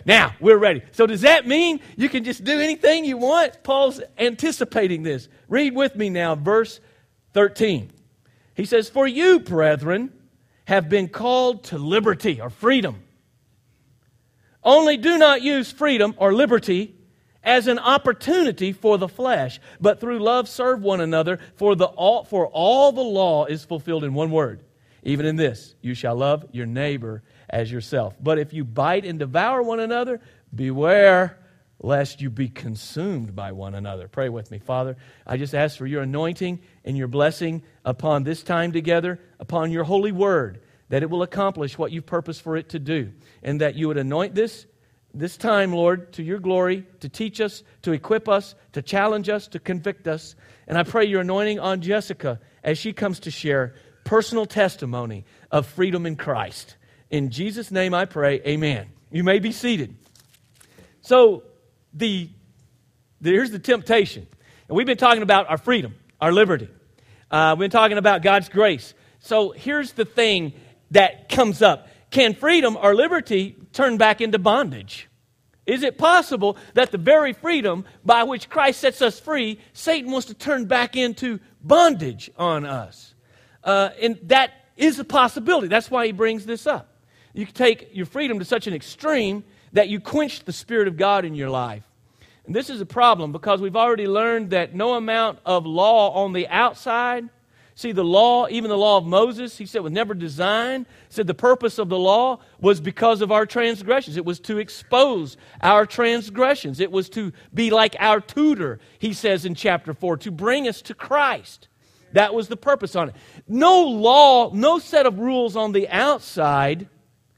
Now, we're ready. So does that mean you can just do anything you want? Paul's anticipating this. Read with me now, verse 13. He says, "For you, brethren, have been called to liberty," or freedom. "Only do not use freedom or liberty as an opportunity for the flesh, but through love serve one another, for all the law is fulfilled in one word. Even in this, you shall love your neighbor as yourself. But if you bite and devour one another, beware lest you be consumed by one another." Pray with me. Father, I just ask for your anointing and your blessing upon this time together, upon your holy word, that it will accomplish what you've purposed for it to do, and that you would anoint this time, Lord, to your glory, to teach us, to equip us, to challenge us, to convict us. And I pray your anointing on Jessica as she comes to share personal testimony of freedom in Christ. In Jesus' name I pray, amen. You may be seated. So, here's the temptation. And we've been talking about our freedom, our liberty. We've been talking about God's grace. So, here's the thing that comes up. Can freedom or liberty turn back into bondage? Is it possible that the very freedom by which Christ sets us free, Satan wants to turn back into bondage on us? And that is a possibility. That's why he brings this up. You can take your freedom to such an extreme that you quench the Spirit of God in your life. And this is a problem because we've already learned that no amount of law on the outside. See, the law, even the law of Moses, he said, was never designed. He said the purpose of the law was because of our transgressions. It was to expose our transgressions. It was to be like our tutor, he says in chapter 4, to bring us to Christ. That was the purpose on it. No law, no set of rules on the outside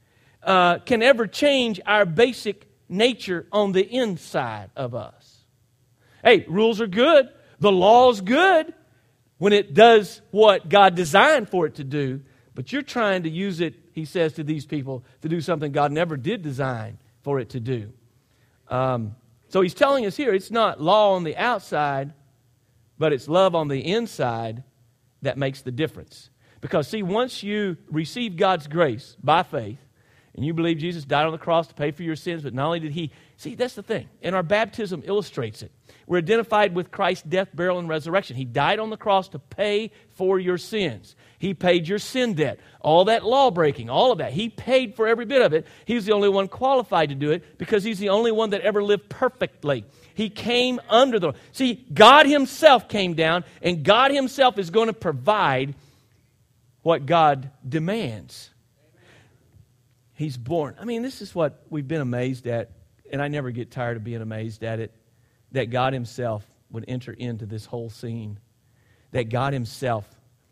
can ever change our basic nature on the inside of us. Hey, rules are good. The law's good when it does what God designed for it to do, but you're trying to use it, he says to these people, to do something God never did design for it to do. So he's telling us here, it's not law on the outside, but it's love on the inside that makes the difference. Because see, once you receive God's grace by faith, and you believe Jesus died on the cross to pay for your sins, but not only did he, see, that's the thing, and our baptism illustrates it. We're identified with Christ's death, burial, and resurrection. He died on the cross to pay for your sins. He paid your sin debt. All that law breaking, all of that. He paid for every bit of it. He's the only one qualified to do it because he's the only one that ever lived perfectly. He came under the... See, God himself came down, and God himself is going to provide what God demands. He's born. I mean, this is what we've been amazed at, and I never get tired of being amazed at it, that God himself would enter into this whole scene. That God himself,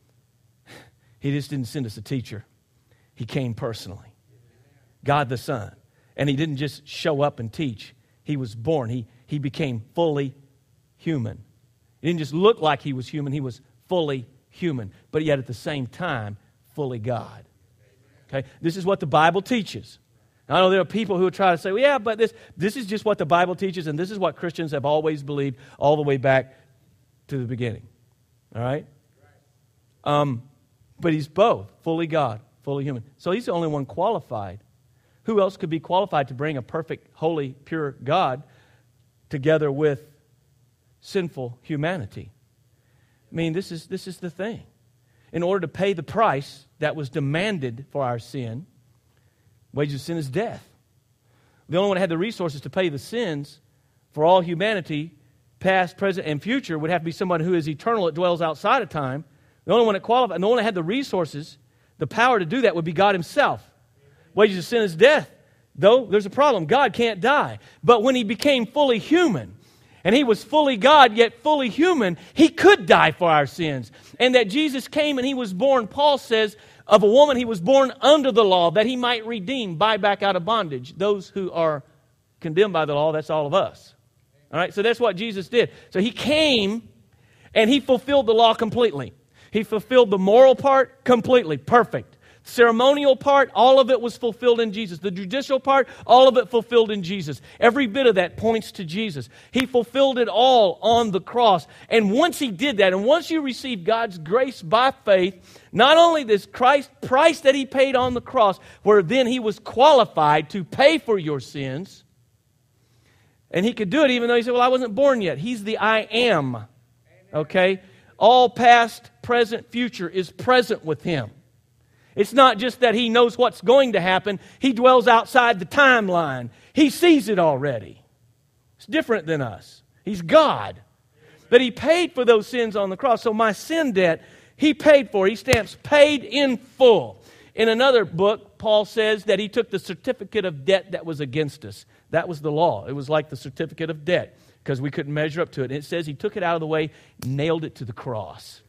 he just didn't send us a teacher. He came personally. God the Son. And he didn't just show up and teach. He was born. He became fully human. He didn't just look like he was human. He was fully human. But yet at the same time, fully God. Okay? This is what the Bible teaches. I know there are people who try to say, well, yeah, but this is just what the Bible teaches, and this is what Christians have always believed all the way back to the beginning. All right? But he's both, fully God, fully human. So he's the only one qualified. Who else could be qualified to bring a perfect, holy, pure God together with sinful humanity? I mean, this is the thing. In order to pay the price that was demanded for our sin, wages of sin is death. The only one that had the resources to pay the sins for all humanity, past, present, and future, would have to be someone who is eternal, that dwells outside of time. The only one that qualified, and the only one that had the resources, the power to do that would be God himself. Wages of sin is death. Though, there's a problem. God can't die. But when he became fully human, and he was fully God, yet fully human, he could die for our sins. And that Jesus came and he was born, Paul says, of a woman, he was born under the law, that he might redeem, buy back out of bondage those who are condemned by the law. That's all of us. All right, so that's what Jesus did. So he came and he fulfilled the law completely. He fulfilled the moral part completely, perfect. Ceremonial part, all of it was fulfilled in Jesus. The judicial part, all of it fulfilled in Jesus. Every bit of that points to Jesus. He fulfilled it all on the cross. And once he did that, and once you receive God's grace by faith, not only this Christ price that he paid on the cross, where then he was qualified to pay for your sins, And he could do it even though he said, well, I wasn't born yet. He's the I am. Okay? All past, present, future is present with him. It's not just that he knows what's going to happen. He dwells outside the timeline. He sees it already. It's different than us. He's God. But he paid for those sins on the cross. So my sin debt, he paid for. He stamps paid in full. In another book, Paul says that he took the certificate of debt that was against us. That was the law. It was like the certificate of debt because we couldn't measure up to it. And it says he took it out of the way, nailed it to the cross.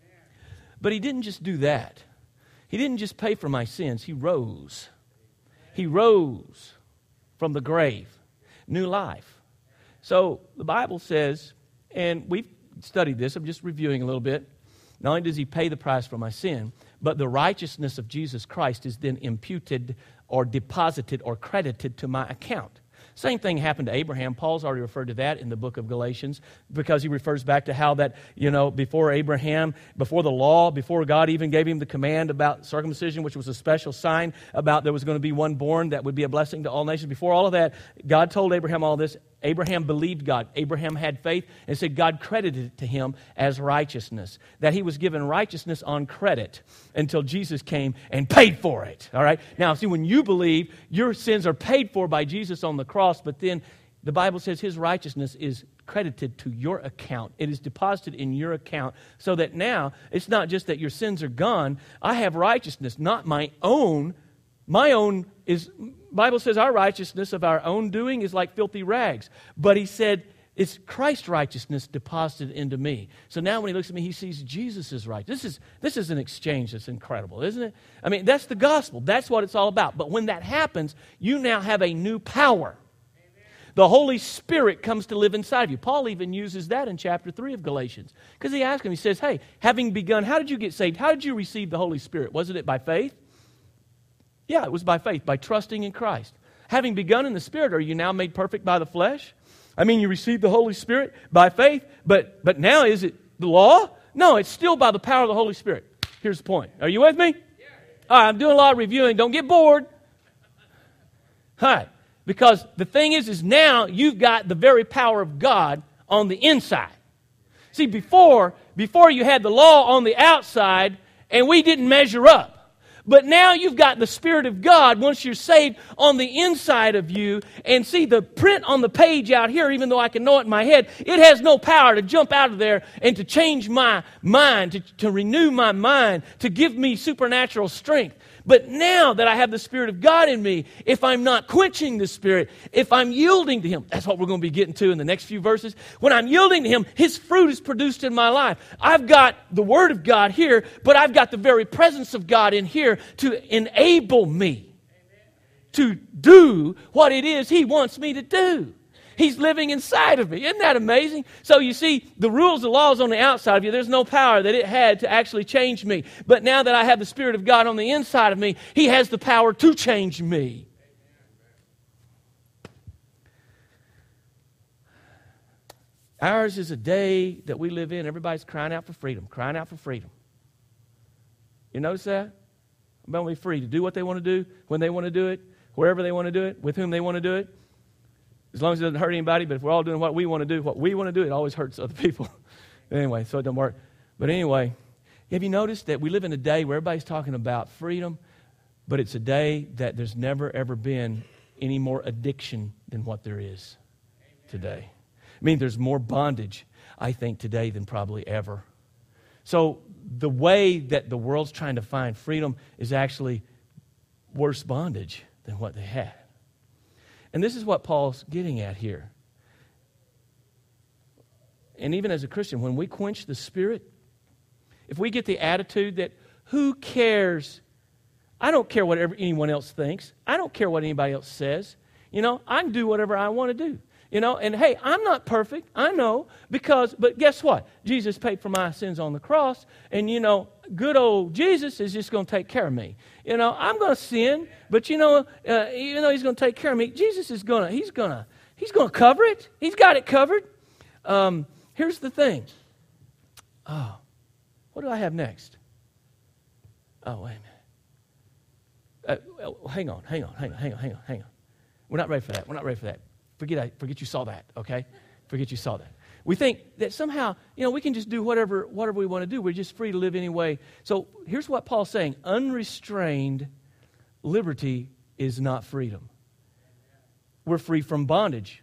But he didn't just do that. He didn't just pay for my sins. He rose. He rose from the grave. New life. So the Bible says, and we've studied this, I'm just reviewing a little bit. Not only does he pay the price for my sin, but the righteousness of Jesus Christ is then imputed or deposited or credited to my account. Same thing happened to Abraham. Paul's already referred to that in the book of Galatians because he refers back to how that, before Abraham, before the law, before God even gave him the command about circumcision, which was a special sign about there was going to be one born that would be a blessing to all nations. Before all of that, God told Abraham all this. Abraham believed God. Abraham had faith and said God credited it to him as righteousness. That he was given righteousness on credit until Jesus came and paid for it. All right? Now, see, when you believe, your sins are paid for by Jesus on the cross, but then the Bible says his righteousness is credited to your account. It is deposited in your account so that now it's not just that your sins are gone. I have righteousness, not my own. My own is, Bible says our righteousness of our own doing is like filthy rags. But he said it's Christ's righteousness deposited into me. So now when he looks at me, he sees Jesus' righteousness. This is an exchange that's incredible, isn't it? I mean, that's the gospel. That's what it's all about. But when that happens, you now have a new power. The Holy Spirit comes to live inside of you. Paul even uses that in chapter 3 of Galatians. Because he asked him, he says, hey, having begun, how did you get saved? How did you receive the Holy Spirit? Wasn't it by faith? Yeah, it was by faith, by trusting in Christ. Having begun in the Spirit, are you now made perfect by the flesh? I mean, you received the Holy Spirit by faith, but now is it the law? No, it's still by the power of the Holy Spirit. Here's the point. Are you with me? All right, I'm doing a lot of reviewing. Don't get bored. All right, because the thing is now you've got the very power of God on the inside. See, before you had the law on the outside, and we didn't measure up. But now you've got the Spirit of God, once you're saved, on the inside of you. And see, the print on the page out here, even though I can know it in my head, it has no power to jump out of there and to change my mind, to renew my mind, to give me supernatural strength. But now that I have the Spirit of God in me, if I'm not quenching the Spirit, if I'm yielding to Him, that's what we're going to be getting to in the next few verses. When I'm yielding to Him, His fruit is produced in my life. I've got the Word of God here, but I've got the very presence of God in here to enable me to do what it is He wants me to do. He's living inside of me. Isn't that amazing? So you see, the rules, the laws on the outside of you, there's no power that it had to actually change me. But now that I have the Spirit of God on the inside of me, He has the power to change me. Ours is a day that we live in. Everybody's crying out for freedom, crying out for freedom. You notice that? About to be free to do what they want to do, when they want to do it, wherever they want to do it, with whom they want to do it. As long as it doesn't hurt anybody, but if we're all doing what we want to do, it always hurts other people. Anyway, so it doesn't work. But anyway, have you noticed that we live in a day where everybody's talking about freedom, but it's a day that there's never, ever been any more addiction than what there is today. I mean, there's more bondage, I think, today than probably ever. So the way that the world's trying to find freedom is actually worse bondage than what they had. And this is what Paul's getting at here. And even as a Christian, when we quench the Spirit, if we get the attitude that, who cares? I don't care what anyone else thinks. I don't care what anybody else says. I can do whatever I want to do. And hey, I'm not perfect. I know, but guess what? Jesus paid for my sins on the cross, and good old Jesus is just going to take care of me. I'm going to sin, but even though He's going to take care of me, Jesus is He's going to cover it. He's got it covered. Here's the thing. Oh, what do I have next? Oh, wait a minute. Hang on. We're not ready for that. Forget you saw that, okay? Forget you saw that. We think that somehow, we can just do whatever we want to do. We're just free to live any way. So here's what Paul's saying. Unrestrained liberty is not freedom. We're free from bondage.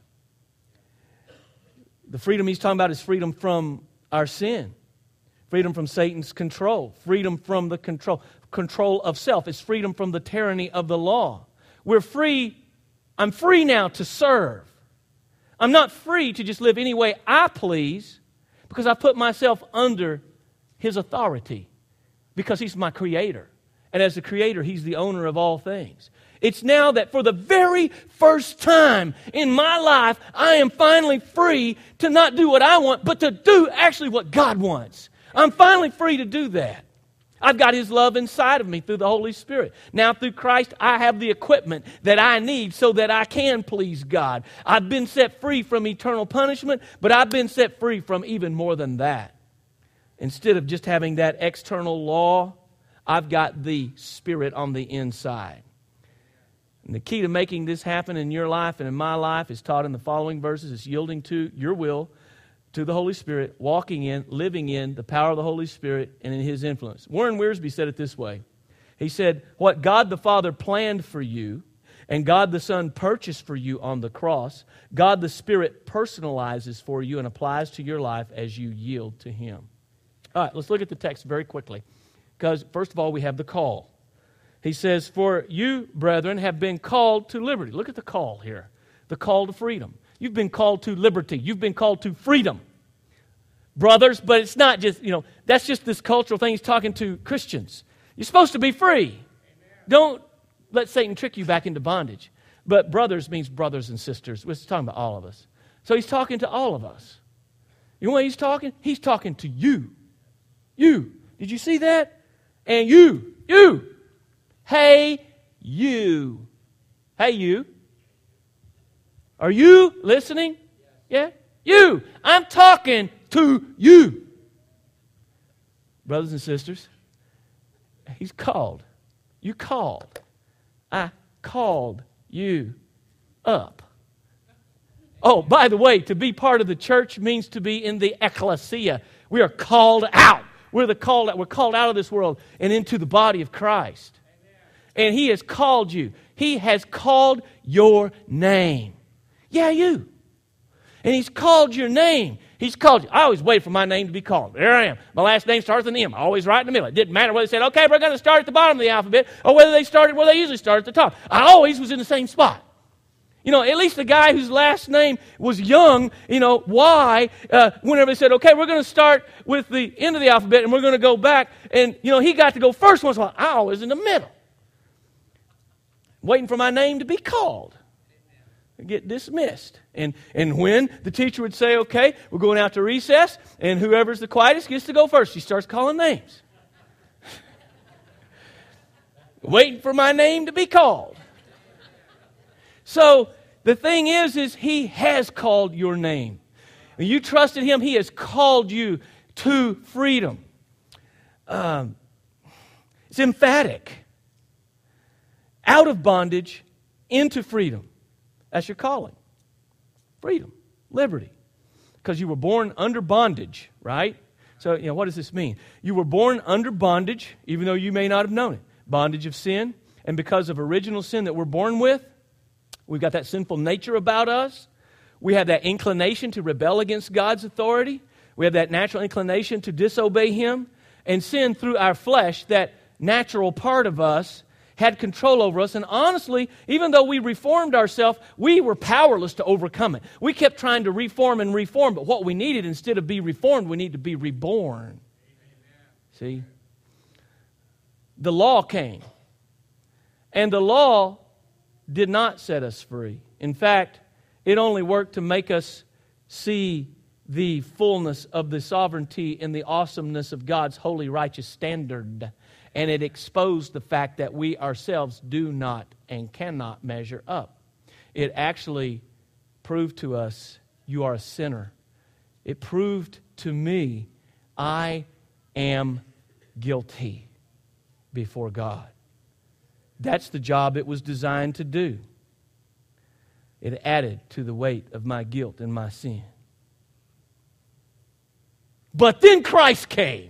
The freedom he's talking about is freedom from our sin. Freedom from Satan's control. Freedom from the control of self. It's freedom from the tyranny of the law. We're free. I'm free now to serve. I'm not free to just live any way I please because I put myself under His authority because He's my Creator. And as the Creator, He's the owner of all things. It's now that for the very first time in my life, I am finally free to not do what I want, but to do actually what God wants. I'm finally free to do that. I've got His love inside of me through the Holy Spirit. Now through Christ, I have the equipment that I need so that I can please God. I've been set free from eternal punishment, but I've been set free from even more than that. Instead of just having that external law, I've got the Spirit on the inside. And the key to making this happen in your life and in my life is taught in the following verses. It's yielding to your will, to the Holy Spirit, walking in, living in the power of the Holy Spirit and in His influence. Warren Wiersbe said it this way. He said, what God the Father planned for you and God the Son purchased for you on the cross, God the Spirit personalizes for you and applies to your life as you yield to Him. All right, let's look at the text very quickly. Because, first of all, we have the call. He says, for you, brethren, have been called to liberty. Look at the call here. The call to freedom. You've been called to liberty. You've been called to freedom. Brothers, but it's not just, that's just this cultural thing. He's talking to Christians. You're supposed to be free. Amen. Don't let Satan trick you back into bondage. But brothers means brothers and sisters. We're talking about all of us. So he's talking to all of us. You know what he's talking? He's talking to you. You. Did you see that? And you. Hey, you. Hey, you. Are you listening? Yeah? You. I'm talking to you. Brothers and sisters, He's called. You called. I called you up. Oh, by the way, to be part of the church means to be in the ecclesia. We are called out. We're called out of this world and into the body of Christ. And He has called you. He has called your name. Yeah, you. And He's called your name. He's called you. I always wait for my name to be called. There I am. My last name starts with an M. Always right in the middle. It didn't matter whether they said, okay, we're going to start at the bottom of the alphabet, or whether they started where they usually start at the top. I always was in the same spot. At least the guy whose last name was Young, why, whenever they said, okay, we're going to start with the end of the alphabet and we're going to go back, and, he got to go first once in a while. I was in the middle. Waiting for my name to be called. Get dismissed. And when the teacher would say, okay, we're going out to recess, and whoever's the quietest gets to go first. She starts calling names. Waiting for my name to be called. So the thing is He has called your name. When you trusted Him, He has called you to freedom. It's emphatic. Out of bondage into freedom. That's your calling. Freedom. Liberty. Because you were born under bondage, right? So, what does this mean? You were born under bondage, even though you may not have known it. Bondage of sin. And because of original sin that we're born with, we've got that sinful nature about us. We have that inclination to rebel against God's authority. We have that natural inclination to disobey Him. And sin through our flesh, that natural part of us, had control over us. And honestly, even though we reformed ourselves, we were powerless to overcome it. We kept trying to reform, but what we needed, instead of be reformed, we need to be reborn. See? The law came. And the law did not set us free. In fact, it only worked to make us see the fullness of the sovereignty and the awesomeness of God's holy, righteous standard. And it exposed the fact that we ourselves do not and cannot measure up. It actually proved to us, you are a sinner. It proved to me, I am guilty before God. That's the job it was designed to do. It added to the weight of my guilt and my sin. But then Christ came.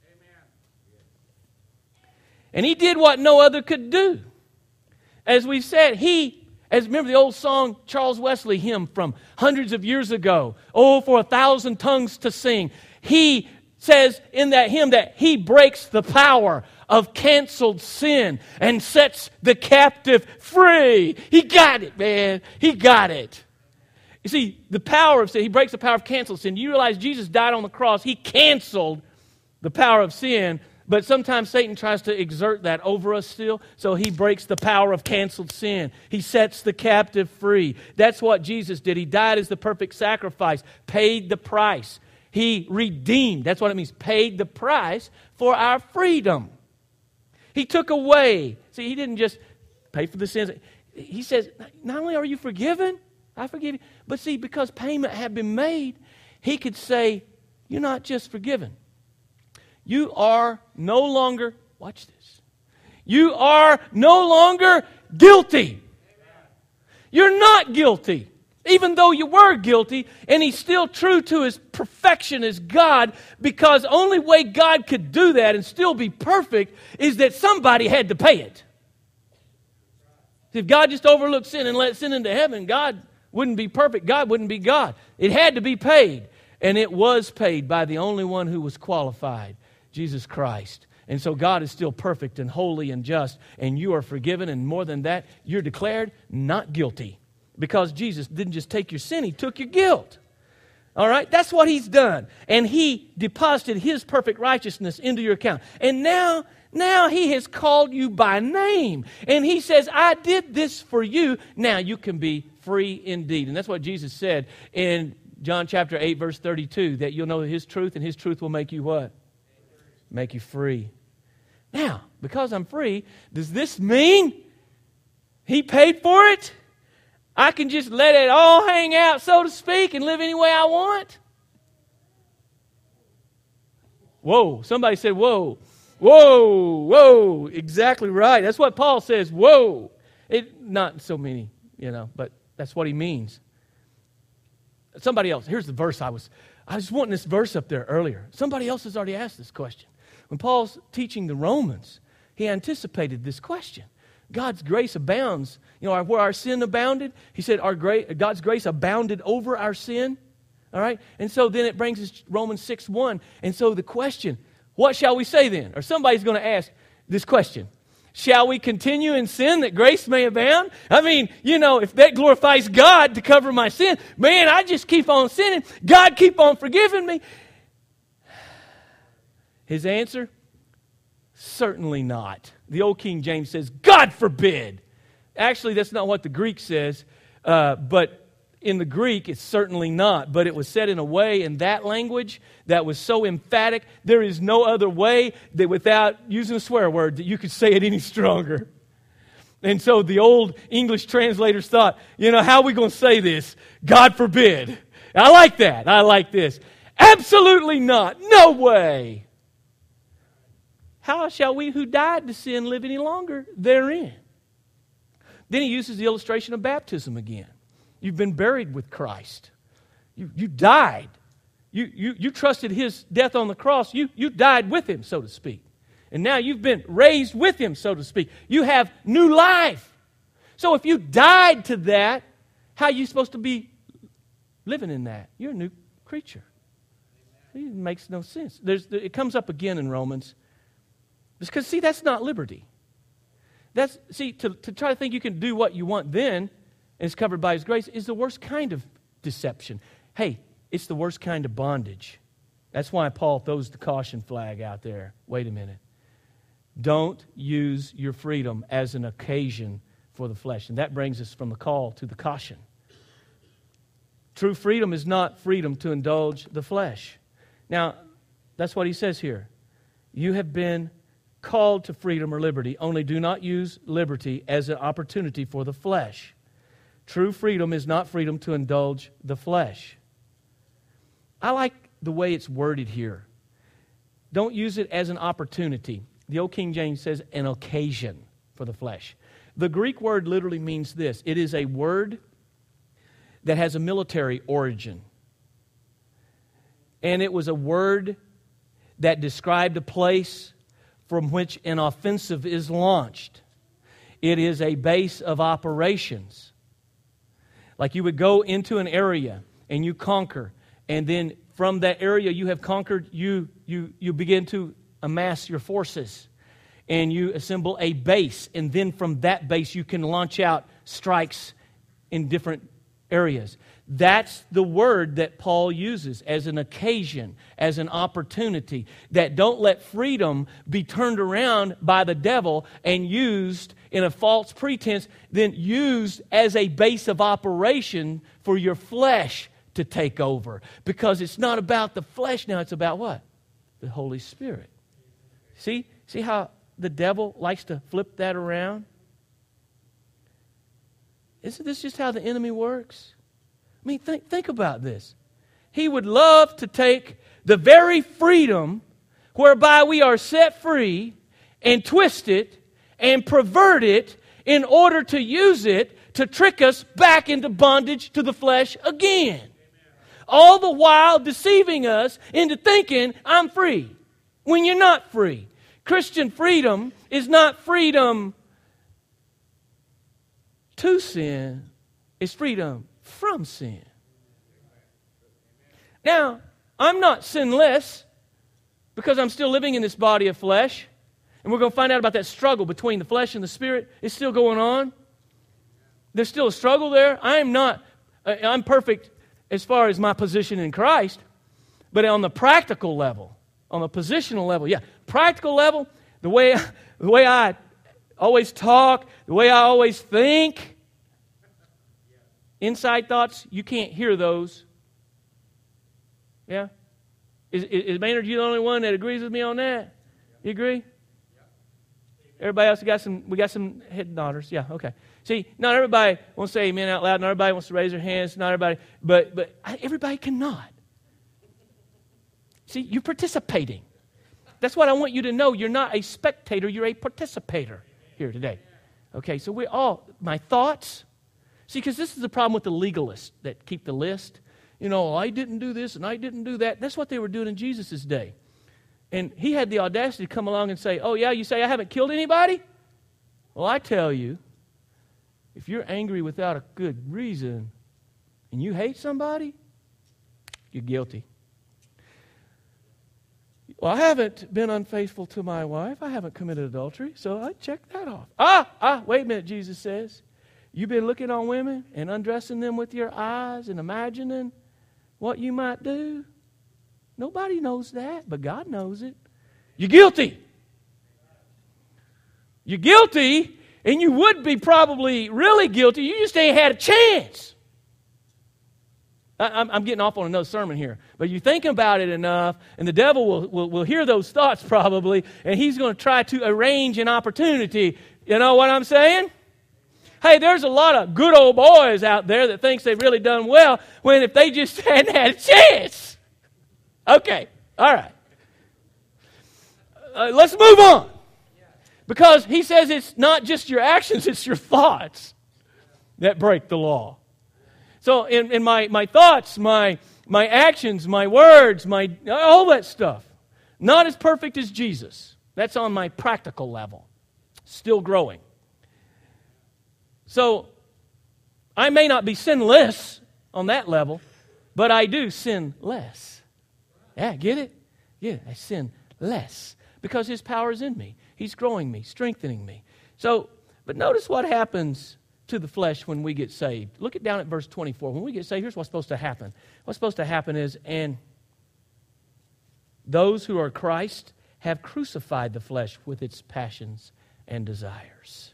And He did what no other could do. As we said, remember the old song, Charles Wesley hymn from hundreds of years ago, "Oh, for 1,000 tongues to sing." He says in that hymn that He breaks the power of canceled sin and sets the captive free. He got it, man. He got it. You see, the power of sin, He breaks the power of canceled sin. You realize Jesus died on the cross. He canceled the power of sin, but sometimes Satan tries to exert that over us still, so he breaks the power of canceled sin. He sets the captive free. That's what Jesus did. He died as the perfect sacrifice, paid the price. He redeemed, that's what it means, paid the price for our freedom. He took away. See, He didn't just pay for the sins. He says, not only are you forgiven, I forgive you, but see, because payment had been made, He could say, you're not just forgiven. You are no longer, watch this, you are no longer guilty. You're not guilty. Even though you were guilty, and He's still true to His perfection as God, because the only way God could do that and still be perfect is that somebody had to pay it. If God just overlooked sin and let sin into heaven, God wouldn't be perfect. God wouldn't be God. It had to be paid, and it was paid by the only one who was qualified, Jesus Christ. And so God is still perfect and holy and just, and you are forgiven, and more than that, you're declared not guilty. Because Jesus didn't just take your sin, He took your guilt. All right? That's what He's done. And He deposited His perfect righteousness into your account. And now He has called you by name. And He says, I did this for you. Now you can be free indeed. And that's what Jesus said in John chapter 8, verse 32, that you'll know His truth, and His truth will make you what? Make you free. Now, because I'm free, does this mean He paid for it? I can just let it all hang out, so to speak, and live any way I want? Whoa, somebody said, whoa, whoa, whoa, exactly right. That's what Paul says, whoa. Not so many, but that's what he means. Somebody else, here's the verse I was wanting this verse up there earlier. Somebody else has already asked this question. When Paul's teaching the Romans, he anticipated this question. God's grace abounds. Where our sin abounded, he said God's grace abounded over our sin. All right? And so then it brings us Romans 6:1. And so the question, what shall we say then? Or somebody's going to ask this question. Shall we continue in sin that grace may abound? I mean, if that glorifies God to cover my sin, man, I just keep on sinning. God keep on forgiving me. His answer? Certainly not. The old King James says, God forbid. Actually, that's not what the Greek says, but in the Greek, it's certainly not. But it was said in a way in that language that was so emphatic, there is no other way that without using a swear word that you could say it any stronger. And so the old English translators thought, how are we going to say this? God forbid. I like that. I like this. Absolutely not. No way. How shall we who died to sin live any longer therein? Then he uses the illustration of baptism again. You've been buried with Christ. You died. You trusted His death on the cross. You died with Him, so to speak. And now you've been raised with Him, so to speak. You have new life. So if you died to that, how are you supposed to be living in that? You're a new creature. It makes no sense. It comes up again in Romans. Because, see, that's not liberty. To try to think you can do what you want then, and it's covered by His grace, is the worst kind of deception. Hey, it's the worst kind of bondage. That's why Paul throws the caution flag out there. Wait a minute. Don't use your freedom as an occasion for the flesh. And that brings us from the call to the caution. True freedom is not freedom to indulge the flesh. Now, that's what he says here. You have been called to freedom or liberty, only do not use liberty as an opportunity for the flesh. True freedom is not freedom to indulge the flesh. I like the way it's worded here. Don't use it as an opportunity. The old King James says an occasion for the flesh. The Greek word literally means this. It is a word that has a military origin. And it was a word that described a place from which an offensive is launched. It is a base of operations. Like you would go into an area and you conquer, and then from that area you have conquered, you begin to amass your forces, and you assemble a base, and then from that base you can launch out strikes in different areas. That's the word that Paul uses as an occasion, as an opportunity, that don't let freedom be turned around by the devil and used in a false pretense, then used as a base of operation for your flesh to take over. Because it's not about the flesh now, it's about what? The Holy Spirit. See how the devil likes to flip that around? Isn't this just how the enemy works? I mean, think about this. He would love to take the very freedom whereby we are set free and twist it and pervert it in order to use it to trick us back into bondage to the flesh again. All the while deceiving us into thinking, I'm free, when you're not free. Christian freedom is not freedom to sin, it's freedom from sin. Now, I'm not sinless because I'm still living in this body of flesh. And we're going to find out about that struggle between the flesh and the spirit. It's still going on. There's still a struggle there. I'm perfect as far as my position in Christ. But on the practical level, on the positional level, practical level, the way I always talk, the way I always think, inside thoughts, you can't hear those. Yeah? Is Maynard, you the only one that agrees with me on that? You agree? Everybody else, we got some head nodders. Yeah, okay. See, not everybody wants to say amen out loud. Not everybody wants to raise their hands. Not everybody, but everybody can nod. See, you're participating. That's what I want you to know. You're not a spectator. You're a participator here today. Okay, so my thoughts. See, because this is the problem with the legalists that keep the list. I didn't do this and I didn't do that. That's what they were doing in Jesus' day. And he had the audacity to come along and say, oh yeah, you say I haven't killed anybody? Well, I tell you, if you're angry without a good reason and you hate somebody, you're guilty. Well, I haven't been unfaithful to my wife. I haven't committed adultery, so I check that off. Wait a minute, Jesus says. You've been looking on women and undressing them with your eyes and imagining what you might do? Nobody knows that, but God knows it. You're guilty. You're guilty, and you would be probably really guilty. You just ain't had a chance. I'm getting off on another sermon here, but you think about it enough, and the devil will hear those thoughts probably, and he's going to try to arrange an opportunity. You know what I'm saying? Hey, there's a lot of good old boys out there that thinks they've really done well when if they just hadn't had a chance. Okay, all right. Let's move on. Because he says it's not just your actions, it's your thoughts that break the law. So in my thoughts, my actions, my words, all that stuff, not as perfect as Jesus. That's on my practical level. Still growing. So, I may not be sinless on that level, but I do sin less. Yeah, get it? Yeah, I sin less because His power is in me. He's growing me, strengthening me. So, but notice what happens to the flesh when we get saved. Look down at verse 24. When we get saved, here's what's supposed to happen. What's supposed to happen is, and those who are Christ have crucified the flesh with its passions and desires.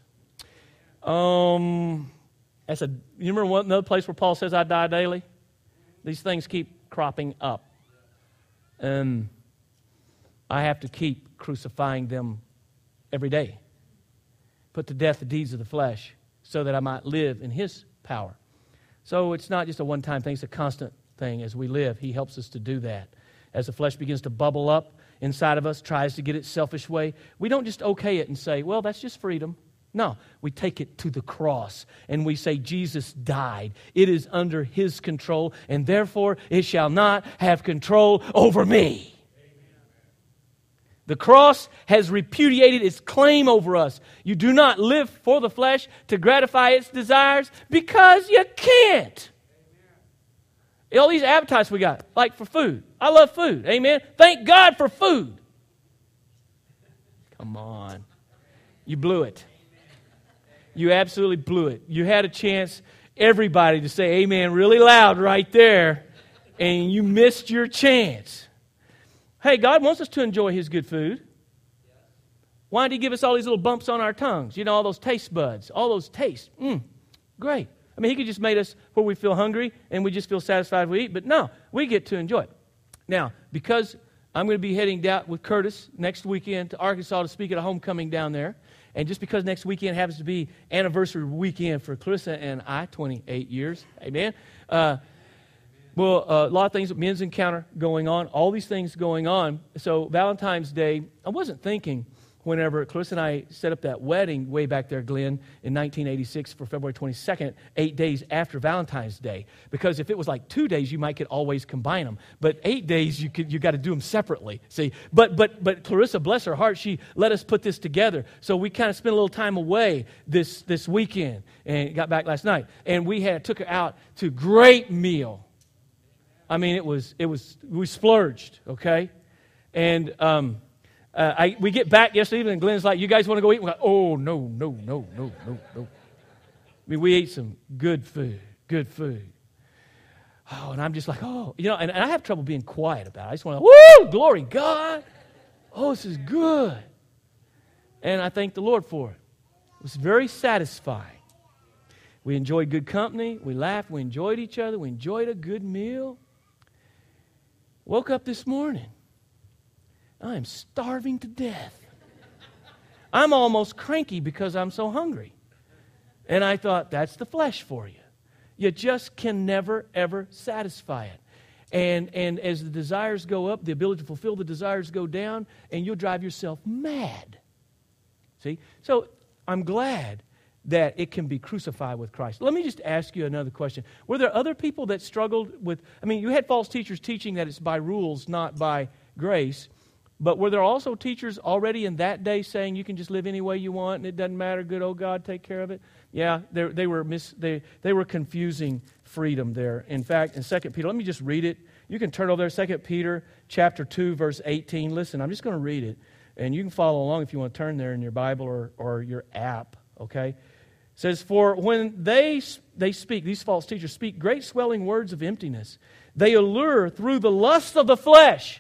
You remember another place where Paul says, I die daily? These things keep cropping up. And I have to keep crucifying them every day. Put to death the deeds of the flesh so that I might live in His power. So it's not just a one-time thing, it's a constant thing. As we live, He helps us to do that. As the flesh begins to bubble up inside of us, tries to get its selfish way, we don't just okay it and say, well, that's just freedom. No, we take it to the cross and we say Jesus died. It is under His control, and therefore it shall not have control over me. The cross has repudiated its claim over us. You do not live for the flesh to gratify its desires because you can't. All these appetites we got, like for food. I love food. Amen. Thank God for food. Come on. You blew it. You absolutely blew it. You had a chance, everybody, to say amen really loud right there, and you missed your chance. Hey, God wants us to enjoy His good food. Why did He give us all these little bumps on our tongues? You know, all those taste buds, all those tastes. Great. I mean, He could just make us where we feel hungry and we just feel satisfied we eat, but no, we get to enjoy it. Now, because I'm going to be heading down with Curtis next weekend to Arkansas to speak at a homecoming down there, and just because next weekend happens to be anniversary weekend for Clarissa and I, 28 years, amen. Well, a lot of things, men's encounter going on, all these things going on. So Valentine's Day, I wasn't thinking whenever Clarissa and I set up that wedding way back there, Glenn, in 1986 for February 22nd, 8 days after Valentine's Day. Because if it was like 2 days, you might could always combine them. But 8 days, you got to do them separately. See, but Clarissa, bless her heart, she let us put this together. So we kind of spent a little time away this weekend and got back last night. And we took her out to a great meal. I mean, we splurged, okay? And we get back yesterday evening, and Glenn's like, you guys want to go eat? We're like, oh, no. I mean, we ate some good food. Oh, and I'm just like, oh, you know, and I have trouble being quiet about it. I just want to, woo, glory God. Oh, this is good. And I thank the Lord for it. It was very satisfying. We enjoyed good company. We laughed. We enjoyed each other. We enjoyed a good meal. Woke up this morning. I am starving to death. I'm almost cranky because I'm so hungry. And I thought, that's the flesh for you. You just can never, ever satisfy it. And as the desires go up, the ability to fulfill the desires go down, and you'll drive yourself mad. See? So I'm glad that it can be crucified with Christ. Let me just ask you another question. Were there other people that struggled with, I mean, you had false teachers teaching that it's by rules, not by grace. But were there also teachers already in that day saying you can just live any way you want and it doesn't matter, good old God, take care of it? Yeah, they were confusing freedom there. In fact, in 2 Peter, let me just read it. You can turn over there, 2 Peter chapter 2, verse 18. Listen, I'm just going to read it. And you can follow along if you want to turn there in your Bible or your app, okay? It says, for when they speak, these false teachers speak great swelling words of emptiness, they allure through the lust of the flesh,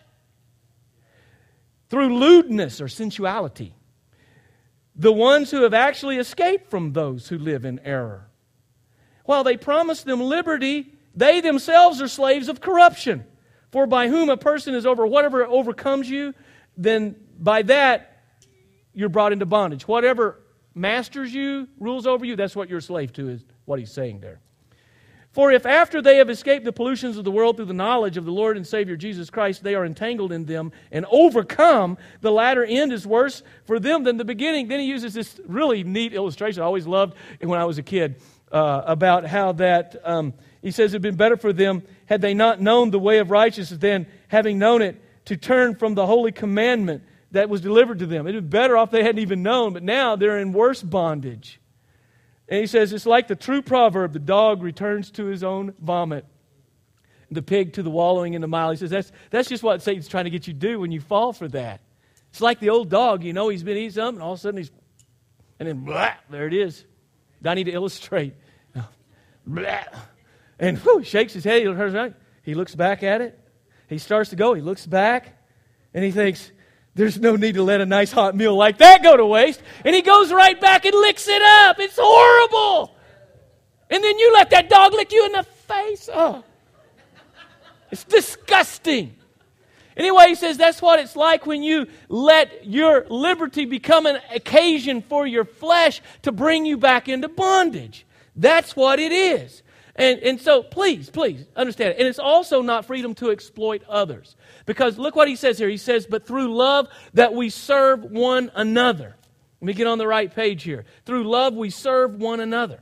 through lewdness or sensuality, the ones who have actually escaped from those who live in error. While they promise them liberty, they themselves are slaves of corruption. For by whom a person is over, whatever overcomes you, then by that you're brought into bondage. Whatever masters you, rules over you, that's what you're a slave to, is what he's saying there. For if after they have escaped the pollutions of the world through the knowledge of the Lord and Savior Jesus Christ, they are entangled in them and overcome, the latter end is worse for them than the beginning. Then he uses this really neat illustration I always loved when I was a kid about how that, he says it would have been better for them had they not known the way of righteousness than having known it to turn from the holy commandment that was delivered to them. It would be better off they hadn't even known, but now they're in worse bondage. And he says, it's like the true proverb, the dog returns to his own vomit, the pig to the wallowing in the mire. He says, that's just what Satan's trying to get you to do when you fall for that. It's like the old dog, you know, he's been eating something, and all of a sudden and then, blah, there it is. I need to illustrate. Blah. And shakes his head, he turns around, he looks back at it, he starts to go, he looks back, and he thinks, there's no need to let a nice hot meal like that go to waste. And he goes right back and licks it up. It's horrible. And then you let that dog lick you in the face. Oh, it's disgusting. Anyway, he says that's what it's like when you let your liberty become an occasion for your flesh to bring you back into bondage. That's what it is. And so please understand it. And it's also not freedom to exploit others. Because look what he says here. He says, but through love that we serve one another. Let me get on the right page here. Through love, we serve one another.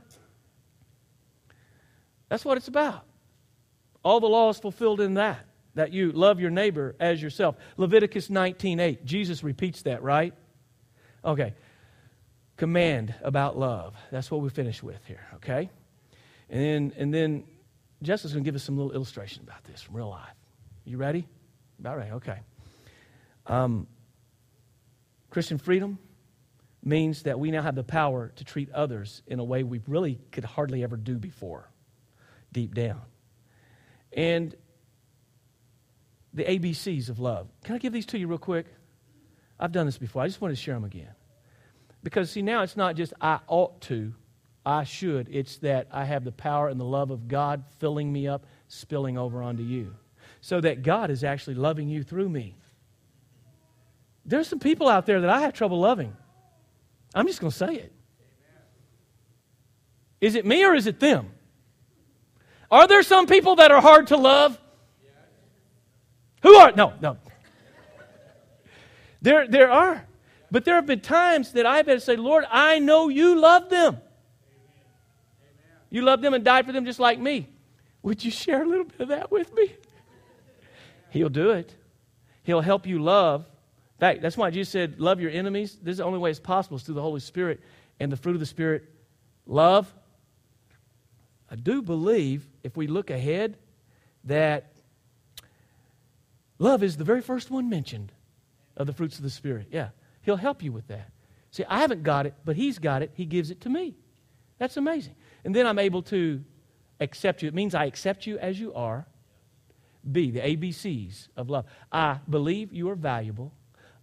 That's what it's about. All the law is fulfilled in that you love your neighbor as yourself. Leviticus 19:8. Jesus repeats that, right? Okay. Command about love. That's what we finish with here, okay? And then Jessica's going to give us some little illustration about this from real life. You ready? About ready, okay. Christian freedom means that we now have the power to treat others in a way we really could hardly ever do before, deep down. And the ABCs of love. Can I give these to you real quick? I've done this before. I just want to share them again. Because, see, now it's not just I ought to, I should. It's that I have the power and the love of God filling me up, spilling over onto you. So that God is actually loving you through me. There's some people out there that I have trouble loving. I'm just going to say it. Is it me or is it them? Are there some people that are hard to love? Who are? No. There are. But there have been times that I've had to say, Lord, I know you love them. You love them and died for them just like me. Would you share a little bit of that with me? He'll do it. He'll help you love. In fact, that's why Jesus said, love your enemies. This is the only way it's possible is through the Holy Spirit and the fruit of the Spirit. Love. I do believe, if we look ahead, that love is the very first one mentioned of the fruits of the Spirit. Yeah, He'll help you with that. See, I haven't got it, but He's got it. He gives it to me. That's amazing. And then I'm able to accept you. It means I accept you as you are. B, the ABCs of love. I believe you are valuable.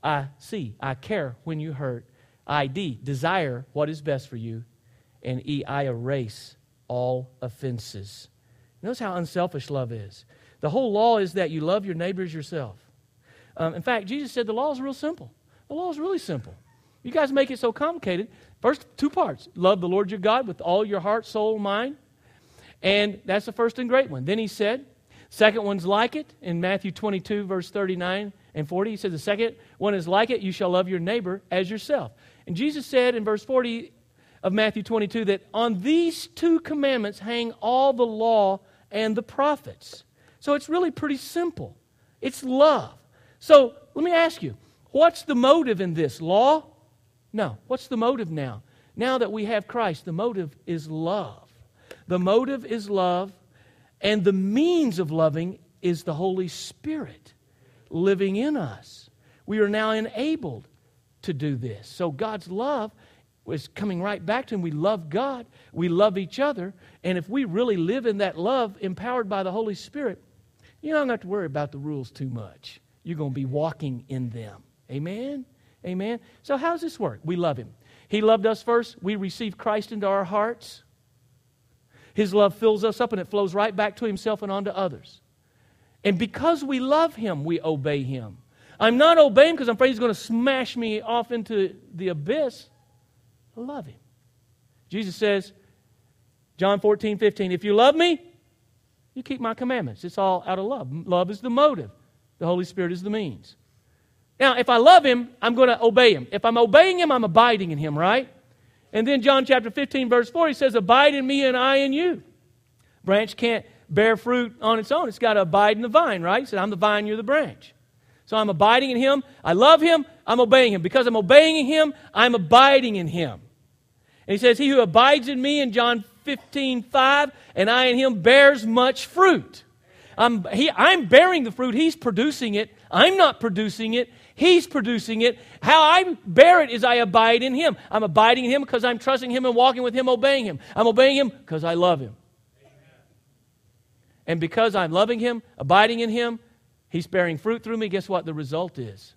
C, I care when you hurt. D, desire what is best for you. And E, I erase all offenses. Notice how unselfish love is. The whole law is that you love your neighbor as yourself. In fact, Jesus said the law is real simple. The law is really simple. You guys make it so complicated. First, 2 parts. Love the Lord your God with all your heart, soul, mind. And that's the first and great one. Then he said, second one's like it. In Matthew 22, verse 39 and 40, he says the second one is like it. You shall love your neighbor as yourself. And Jesus said in verse 40 of Matthew 22 that on these 2 commandments hang all the law and the prophets. So it's really pretty simple. It's love. So let me ask you, what's the motive in this? Law? No. What's the motive now? Now that we have Christ, the motive is love. The motive is love, and the means of loving is the Holy Spirit living in us. We are now enabled to do this. So God's love is coming right back to Him. We love God. We love each other. And if we really live in that love empowered by the Holy Spirit, you don't have to worry about the rules too much. You're going to be walking in them. Amen? Amen? So how does this work? We love Him. He loved us first. We receive Christ into our hearts. His love fills us up and it flows right back to Himself and onto others. And because we love Him, we obey Him. I'm not obeying because I'm afraid He's going to smash me off into the abyss. I love Him. Jesus says, John 14:15, if you love me, you keep my commandments. It's all out of love. Love is the motive. The Holy Spirit is the means. Now, if I love Him, I'm going to obey Him. If I'm obeying Him, I'm abiding in Him, right? And then John chapter 15, verse 4, He says, abide in me and I in you. Branch can't bear fruit on its own. It's got to abide in the vine, right? He said, I'm the vine, you're the branch. So I'm abiding in Him. I love Him. I'm obeying Him. Because I'm obeying in Him, I'm abiding in Him. And He says, he who abides in me in John 15:5, and I in Him bears much fruit. I'm bearing the fruit. He's producing it. I'm not producing it. He's producing it. How I bear it is I abide in Him. I'm abiding in Him because I'm trusting Him and walking with Him, obeying Him. I'm obeying Him because I love Him. Amen. And because I'm loving Him, abiding in Him, He's bearing fruit through me. Guess what the result is?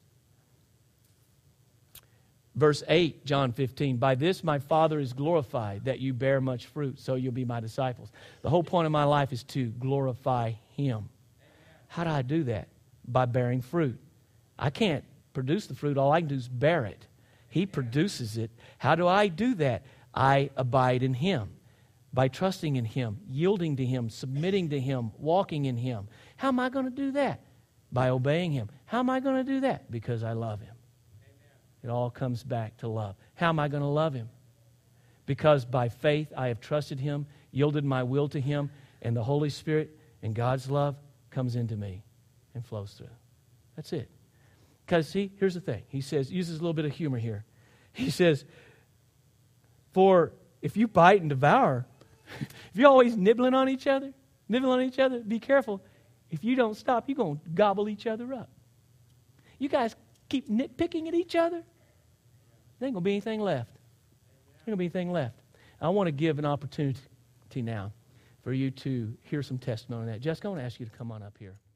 Verse 8, John 15, by this my Father is glorified, that you bear much fruit, so you'll be my disciples. The whole point of my life is to glorify Him. How do I do that? By bearing fruit. I can't produce the fruit. All I can do is bear it. He produces it. How do I do that? I abide in Him. By trusting in Him, yielding to Him, submitting to Him, walking in Him. How am I going to do that? By obeying Him. How am I going to do that? Because I love Him. It all comes back to love. How am I going to love Him? Because by faith I have trusted Him, yielded my will to Him, and the Holy Spirit and God's love comes into me and flows through. That's it. Because, see, here's the thing. He says, uses a little bit of humor here. He says, for if you bite and devour, if you're always nibbling on each other, be careful. If you don't stop, you're going to gobble each other up. You guys keep nitpicking at each other, there ain't going to be anything left. There ain't going to be anything left. I want to give an opportunity now for you to hear some testimony on that. Jessica, I want to ask you to come on up here.